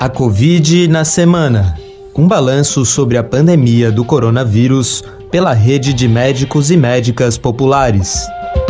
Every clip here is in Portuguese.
A Covid na semana. Um balanço sobre a pandemia do coronavírus pela Rede de Médicos e Médicas Populares.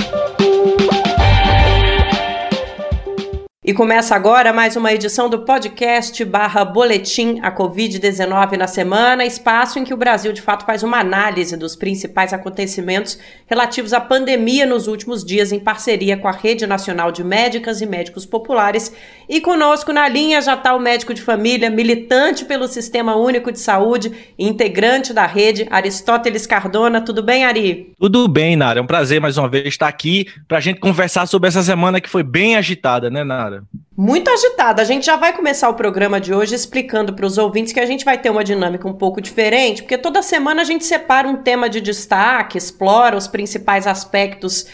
E começa agora mais uma edição do podcast /Boletim a Covid-19 na semana, espaço em que o Brasil de fato faz uma análise dos principais acontecimentos relativos à pandemia nos últimos dias em parceria com a Rede Nacional de Médicas e Médicos Populares. E conosco na linha já está o médico de família, militante pelo Sistema Único de Saúde e integrante da rede, Aristóteles Cardona. Tudo bem, Ari? Tudo bem, Nara. É um prazer mais uma vez estar aqui para a gente conversar sobre essa semana que foi bem agitada, né, Nara? Muito agitada. A gente já vai começar o programa de hoje explicando para os ouvintes que a gente vai ter uma dinâmica um pouco diferente, porque toda semana a gente separa um tema de destaque, explora os principais aspectos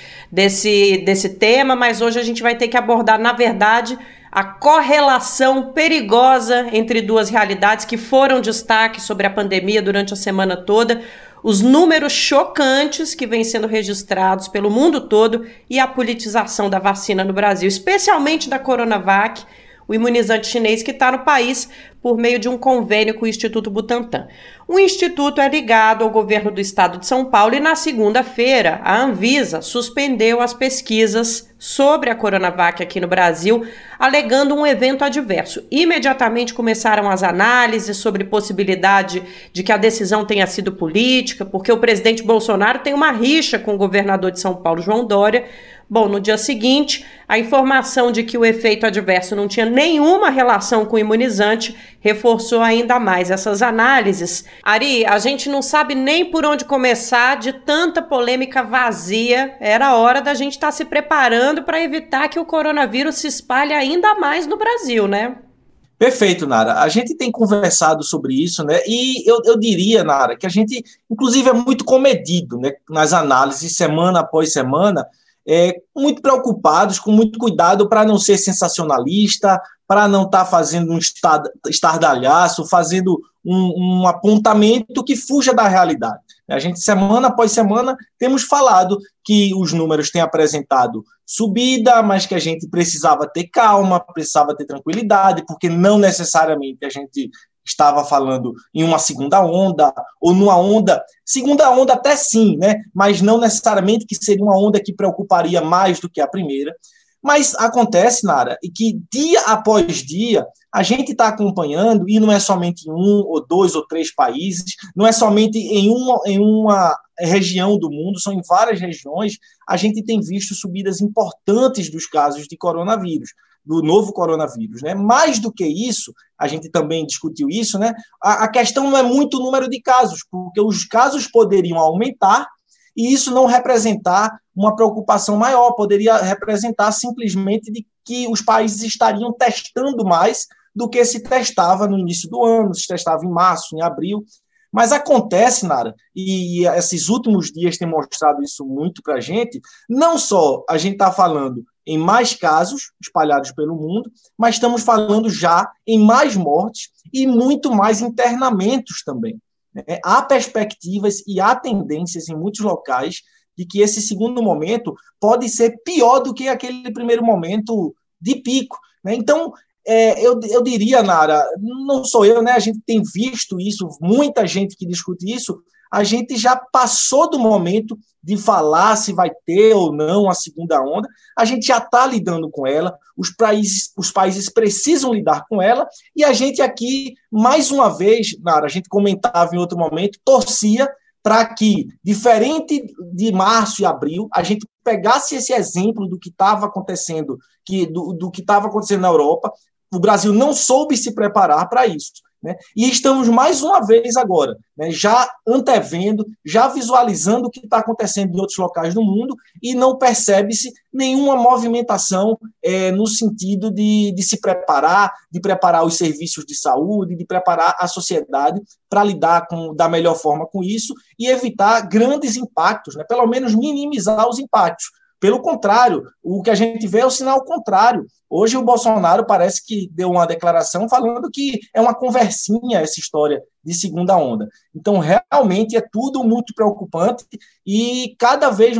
desse tema, mas hoje a gente vai ter que abordar, na verdade, a correlação perigosa entre duas realidades que foram destaque sobre a pandemia durante a semana toda, os números chocantes que vêm sendo registrados pelo mundo todo e a politização da vacina no Brasil, especialmente da Coronavac, o imunizante chinês que está no país por meio de um convênio com o Instituto Butantan. O instituto é ligado ao governo do estado de São Paulo e na segunda-feira a Anvisa suspendeu as pesquisas sobre a Coronavac aqui no Brasil, alegando um evento adverso. Imediatamente começaram as análises sobre possibilidade de que a decisão tenha sido política, porque o presidente Bolsonaro tem uma rixa com o governador de São Paulo, João Dória. Bom, no dia seguinte, a informação de que o efeito adverso não tinha nenhuma relação com o imunizante reforçou ainda mais essas análises. Ari, a gente não sabe nem por onde começar de tanta polêmica vazia. Era hora da gente estar se preparando para evitar que o coronavírus se espalhe ainda mais no Brasil, né? Perfeito, Nara. A gente tem conversado sobre isso, né? E eu diria, Nara, que a gente, inclusive, é muito comedido, né, nas análises, semana após semana, muito preocupados, com muito cuidado para não ser sensacionalista, para não estar fazendo um estardalhaço, fazendo um apontamento que fuja da realidade. A gente, semana após semana, temos falado que os números têm apresentado subida, mas que a gente precisava ter calma, precisava ter tranquilidade, porque não necessariamente a gente estava falando em uma segunda onda, ou numa onda, segunda onda até sim, né? Mas não necessariamente que seria uma onda que preocuparia mais do que a primeira. Mas acontece, Nara, e que dia após dia a gente está acompanhando, e não é somente em um, ou dois, ou três países, não é somente em uma região do mundo, são em várias regiões, a gente tem visto subidas importantes dos casos de coronavírus, do novo coronavírus, né? Mais do que isso, a gente também discutiu isso, né? A questão não é muito o número de casos, porque os casos poderiam aumentar e isso não representar uma preocupação maior, poderia representar simplesmente de que os países estariam testando mais do que se testava no início do ano, se testava em março, em abril. Mas acontece, Nara, e esses últimos dias têm mostrado isso muito para a gente, não só a gente está falando em mais casos espalhados pelo mundo, mas estamos falando já em mais mortes e muito mais internamentos também. Há perspectivas e há tendências em muitos locais de que esse segundo momento pode ser pior do que aquele primeiro momento de pico, né? Então, eu diria, Nara, não sou eu, né? A gente tem visto isso, muita gente que discute isso, a gente já passou do momento de falar se vai ter ou não a segunda onda, a gente já está lidando com ela, os países precisam lidar com ela, e a gente aqui, mais uma vez, Nara, a gente comentava em outro momento, torcia para que, diferente de março e abril, a gente pegasse esse exemplo do que estava acontecendo, do que estava acontecendo na Europa. O Brasil não soube se preparar para isso, né? E estamos mais uma vez agora, né, já antevendo, já visualizando o que está acontecendo em outros locais do mundo e não percebe-se nenhuma movimentação no sentido de se preparar, de preparar os serviços de saúde, de preparar a sociedade para lidar da melhor forma com isso e evitar grandes impactos, né, pelo menos minimizar os impactos. Pelo contrário, o que a gente vê é o sinal contrário. Hoje o Bolsonaro parece que deu uma declaração falando que é uma conversinha essa história de segunda onda. Então, realmente é tudo muito preocupante e cada vez mais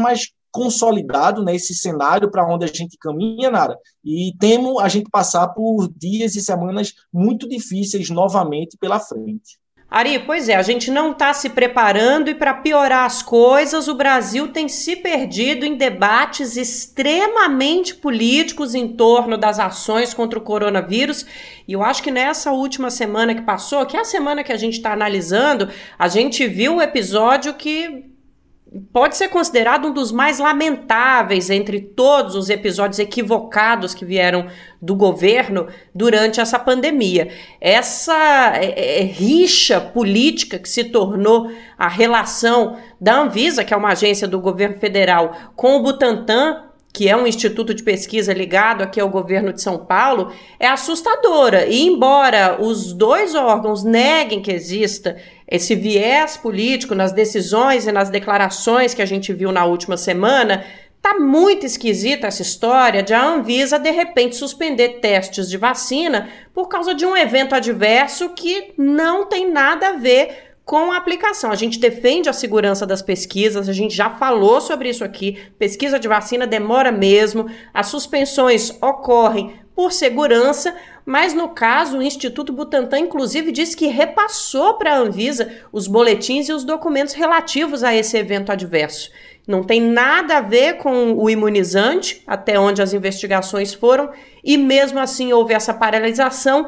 consolidado, né, esse cenário para onde a gente caminha, Nara, e temo a gente passar por dias e semanas muito difíceis novamente pela frente. Ari, pois é, a gente não está se preparando e, para piorar as coisas, o Brasil tem se perdido em debates extremamente políticos em torno das ações contra o coronavírus. E eu acho que nessa última semana que passou, que é a semana que a gente está analisando, a gente viu um episódio que pode ser considerado um dos mais lamentáveis entre todos os episódios equivocados que vieram do governo durante essa pandemia. Essa rixa política que se tornou a relação da Anvisa, que é uma agência do governo federal, com o Butantan, que é um instituto de pesquisa ligado aqui ao governo de São Paulo, é assustadora. E embora os dois órgãos neguem que exista esse viés político nas decisões e nas declarações que a gente viu na última semana, tá muito esquisita essa história de a Anvisa, de repente, suspender testes de vacina por causa de um evento adverso que não tem nada a ver com a aplicação. A gente defende a segurança das pesquisas, a gente já falou sobre isso aqui, pesquisa de vacina demora mesmo, as suspensões ocorrem por segurança, mas no caso o Instituto Butantan inclusive disse que repassou para a Anvisa os boletins e os documentos relativos a esse evento adverso. Não tem nada a ver com o imunizante, até onde as investigações foram, e mesmo assim houve essa paralisação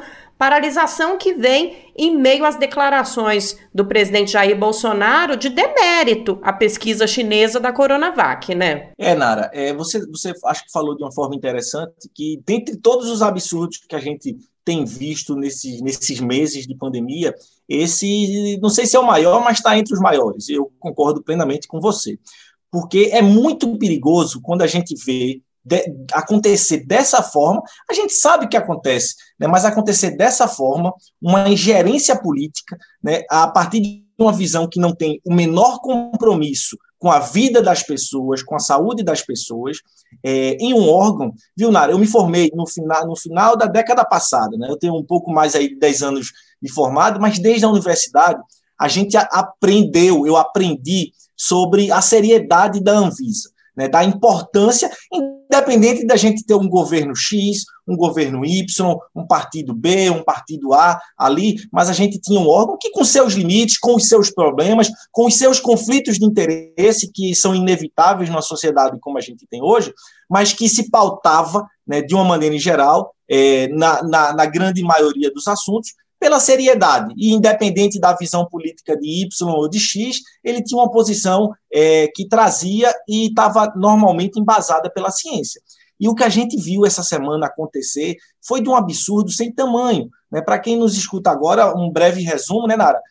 que vem em meio às declarações do presidente Jair Bolsonaro de demérito à pesquisa chinesa da Coronavac, né? Nara, você acho que falou de uma forma interessante que, dentre todos os absurdos que a gente tem visto nesses meses de pandemia, esse, não sei se é o maior, mas está entre os maiores. Eu concordo plenamente com você. Porque é muito perigoso quando a gente vê acontecer dessa forma, a gente sabe que acontece, né, mas acontecer dessa forma, uma ingerência política, né, a partir de uma visão que não tem o menor compromisso com a vida das pessoas, com a saúde das pessoas, em um órgão, viu, Nara? Eu me formei no final da década passada, né, eu tenho um pouco mais aí de 10 anos de formado, mas desde a universidade a gente eu aprendi sobre a seriedade da Anvisa, né, da importância, independente da gente ter um governo X, um governo Y, um partido B, um partido A ali, mas a gente tinha um órgão que, com seus limites, com os seus problemas, com os seus conflitos de interesse, que são inevitáveis numa sociedade como a gente tem hoje, mas que se pautava, né, de uma maneira em geral, na grande maioria dos assuntos, pela seriedade, e independente da visão política de Y ou de X, ele tinha uma posição que trazia e estava normalmente embasada pela ciência. E o que a gente viu essa semana acontecer foi de um absurdo sem tamanho, né? Para quem nos escuta agora, um breve resumo, né, Nara?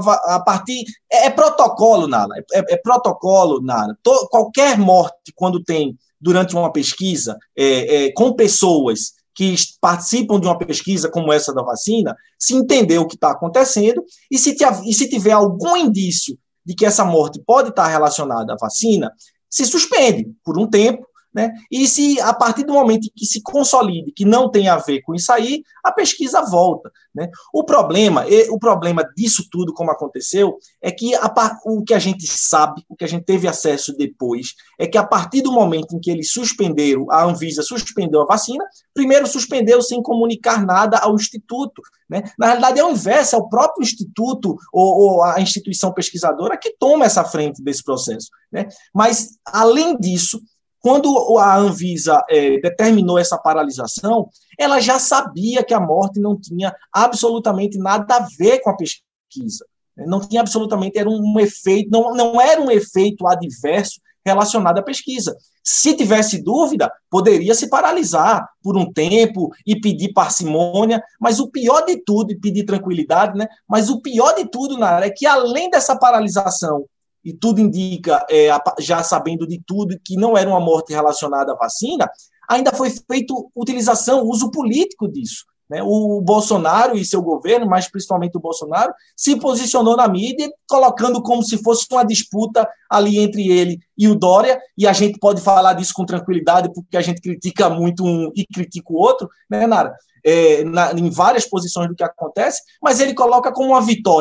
É protocolo, Nara. É protocolo, Nara. Qualquer morte, quando tem durante uma pesquisa com pessoas que participam de uma pesquisa como essa da vacina, se entender o que está acontecendo e se tiver algum indício de que essa morte pode estar relacionada à vacina, se suspende por um tempo, né? E se a partir do momento que se consolide que não tem a ver com isso aí, a pesquisa volta, né? O problema disso tudo, como aconteceu, é que o que a gente sabe, o que a gente teve acesso depois, é que a partir do momento em que eles suspenderam, a Anvisa suspendeu a vacina, primeiro suspendeu sem comunicar nada ao Instituto, né? Na realidade é o inverso, é o próprio Instituto ou a instituição pesquisadora que toma essa frente desse processo, né? Mas, além disso, quando a Anvisa determinou essa paralisação, ela já sabia que a morte não tinha absolutamente nada a ver com a pesquisa. Não tinha absolutamente, era um efeito, não era um efeito adverso relacionado à pesquisa. Se tivesse dúvida, poderia se paralisar por um tempo e pedir parcimônia, mas o pior de tudo, e pedir tranquilidade, né? Mas o pior de tudo, Nara, é que além dessa paralisação, e tudo indica, já sabendo de tudo, que não era uma morte relacionada à vacina, ainda foi feito uso político disso, né? O Bolsonaro e seu governo, mas principalmente o Bolsonaro, se posicionou na mídia, colocando como se fosse uma disputa ali entre ele e o Dória, e a gente pode falar disso com tranquilidade, porque a gente critica muito um e critica o outro, né, Nara? Em várias posições do que acontece, mas ele coloca como uma vitória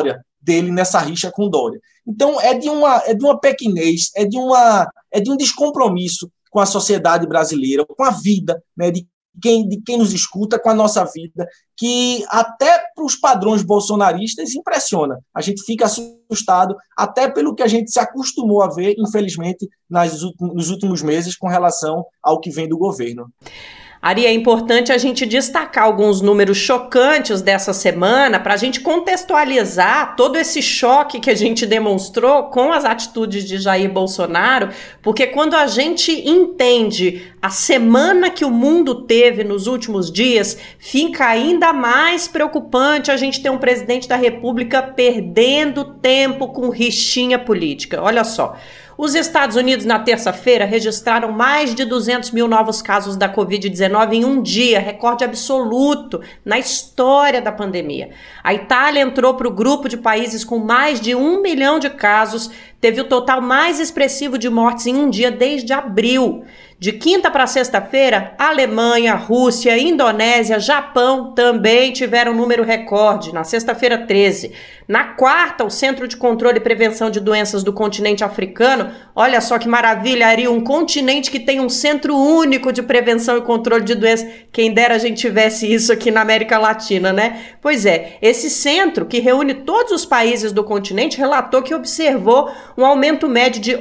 dele nessa rixa com Dória. Então, é de uma pequenez, é de um descompromisso com a sociedade brasileira, com a vida, né, de quem nos escuta, com a nossa vida, que até para os padrões bolsonaristas impressiona. A gente fica assustado, até pelo que a gente se acostumou a ver, infelizmente, nos últimos meses, com relação ao que vem do governo. Ari, é importante a gente destacar alguns números chocantes dessa semana para a gente contextualizar todo esse choque que a gente demonstrou com as atitudes de Jair Bolsonaro, porque quando a gente entende a semana que o mundo teve nos últimos dias, fica ainda mais preocupante a gente ter um presidente da República perdendo tempo com rixinha política. Olha só. Os Estados Unidos, na terça-feira, registraram mais de 200 mil novos casos da Covid-19 em um dia, recorde absoluto na história da pandemia. A Itália entrou para o grupo de países com mais de 1 milhão de casos, teve o total mais expressivo de mortes em um dia desde abril. De quinta para sexta-feira, Alemanha, Rússia, Indonésia, Japão também tiveram número recorde, na sexta-feira 13. Na quarta, o Centro de Controle e Prevenção de Doenças do continente africano, olha só que maravilha, Ari, um continente que tem um centro único de prevenção e controle de doenças. Quem dera a gente tivesse isso aqui na América Latina, né? Pois é, esse centro, que reúne todos os países do continente, relatou que observou um aumento médio de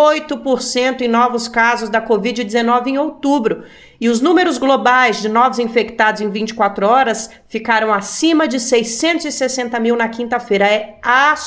8% em novos casos da Covid-19 em outubro. E os números globais de novos infectados em 24 horas ficaram acima de 660 mil na quinta-feira. É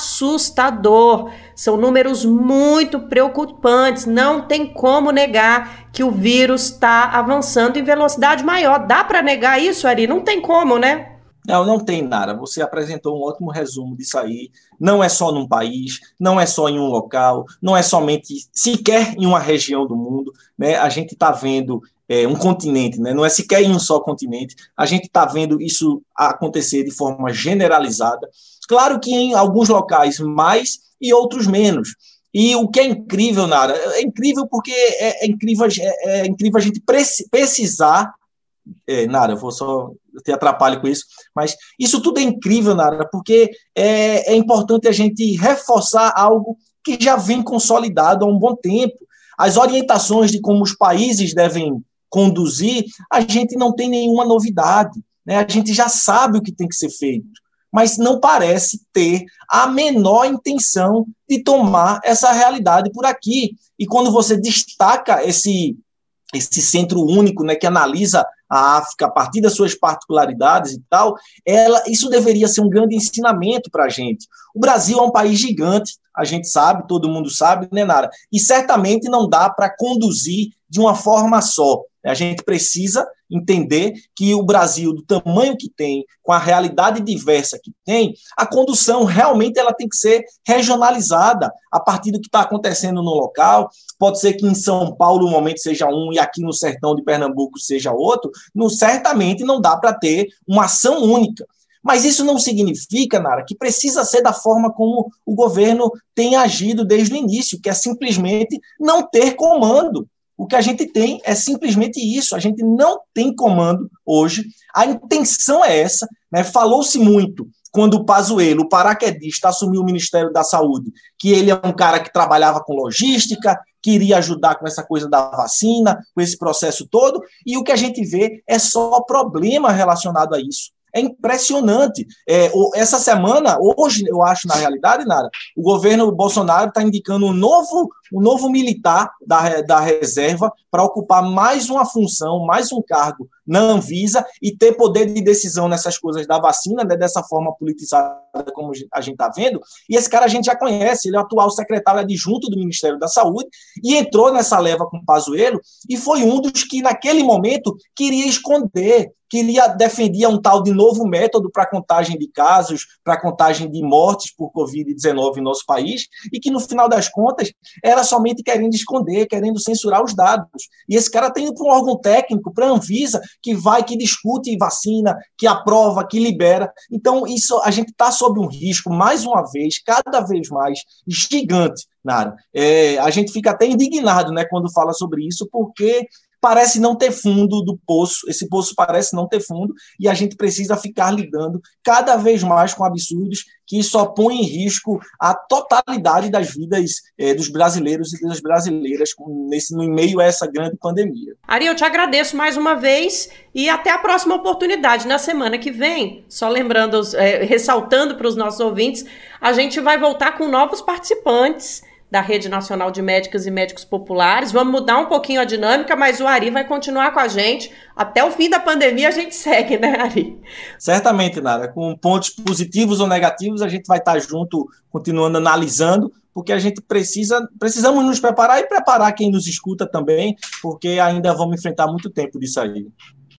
assustador. São números muito preocupantes. Não tem como negar que o vírus está avançando em velocidade maior. Dá para negar isso, Ari? Não tem como, né? Não tem, Nara. Você apresentou um ótimo resumo disso aí. Não é só num país, não é só em um local, não é somente sequer em uma região do mundo, né? A gente está vendo um continente, né? Não é sequer em um só continente. A gente está vendo isso acontecer de forma generalizada. Claro que em alguns locais mais e outros menos. E o que é incrível, Nara, é incrível porque é incrível a gente precisar. Nara, eu te atrapalho com isso, mas isso tudo é incrível, Nara, porque é importante a gente reforçar algo que já vem consolidado há um bom tempo. As orientações de como os países devem conduzir, a gente não tem nenhuma novidade, né? A gente já sabe o que tem que ser feito, mas não parece ter a menor intenção de tomar essa realidade por aqui. E quando você destaca esse centro único, né, que analisa a África a partir das suas particularidades e tal, isso deveria ser um grande ensinamento para a gente. O Brasil é um país gigante, a gente sabe, todo mundo sabe, né, Nara? E certamente não dá para conduzir de uma forma só. A gente precisa entender que o Brasil, do tamanho que tem, com a realidade diversa que tem, a condução realmente ela tem que ser regionalizada a partir do que está acontecendo no local. Pode ser que em São Paulo o momento seja um e aqui no sertão de Pernambuco seja outro. Certamente não dá para ter uma ação única. Mas isso não significa, Nara, que precisa ser da forma como o governo tem agido desde o início, que é simplesmente não ter comando. O que a gente tem é simplesmente isso, a gente não tem comando hoje, a intenção é essa, né? Falou-se muito quando o Pazuello, o paraquedista, assumiu o Ministério da Saúde, que ele é um cara que trabalhava com logística, que iria ajudar com essa coisa da vacina, com esse processo todo, e o que a gente vê é só problema relacionado a isso. É impressionante. Essa semana, hoje, eu acho, na realidade, Nara, o governo Bolsonaro está indicando um novo militar da reserva para ocupar mais uma função, mais um cargo na Anvisa e ter poder de decisão nessas coisas da vacina, né, dessa forma politizada como a gente está vendo. E esse cara a gente já conhece, ele é o atual secretário adjunto do Ministério da Saúde e entrou nessa leva com o Pazuello e foi um dos que, naquele momento, queria esconder, defendia um tal de novo método para contagem de casos, para contagem de mortes por Covid-19 em nosso país, e que, no final das contas, era somente querendo esconder, querendo censurar os dados. E esse cara está indo para um órgão técnico, para a Anvisa, que discute vacina, que aprova, que libera. Então, isso a gente está sob um risco, mais uma vez, cada vez mais gigante, Nara. A gente fica até indignado, né, quando fala sobre isso, porque parece não ter fundo do poço, esse poço parece não ter fundo, e a gente precisa ficar lidando cada vez mais com absurdos que só põem em risco a totalidade das vidas dos brasileiros e das brasileiras no meio a essa grande pandemia. Ari, eu te agradeço mais uma vez e até a próxima oportunidade. Na semana que vem, só lembrando, ressaltando para os nossos ouvintes, a gente vai voltar com novos participantes da Rede Nacional de Médicas e Médicos Populares. Vamos mudar um pouquinho a dinâmica, mas o Ari vai continuar com a gente. Até o fim da pandemia a gente segue, né, Ari? Certamente, Nara. Com pontos positivos ou negativos, a gente vai estar junto, continuando analisando, porque a gente precisamos nos preparar e preparar quem nos escuta também, porque ainda vamos enfrentar muito tempo disso aí.